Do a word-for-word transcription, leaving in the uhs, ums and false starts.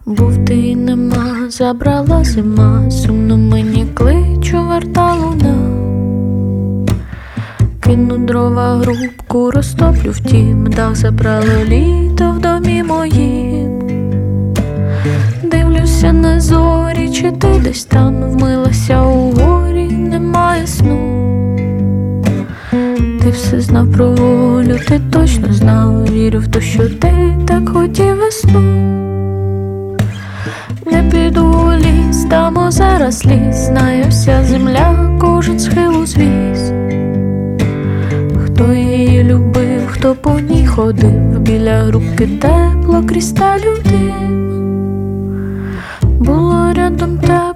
Був ти і нема, забрала зима, сумно мені кличу, верта луна. Кину дрова, грубку розтоплю втім, дах забрало літо в домі моїм. Дивлюся на зорі, чи ти десь там вмилася у горі, немає сну. Ти все знав про волю, ти точно знав, вірю в те, що ти так хотів весну. Не піду у ліс, там озера сліз, знає вся земля, кожен схил узвіз. Хто її любив, хто по ній ходив, біля руки тепло, крізь сталю дим. Було рядом тебе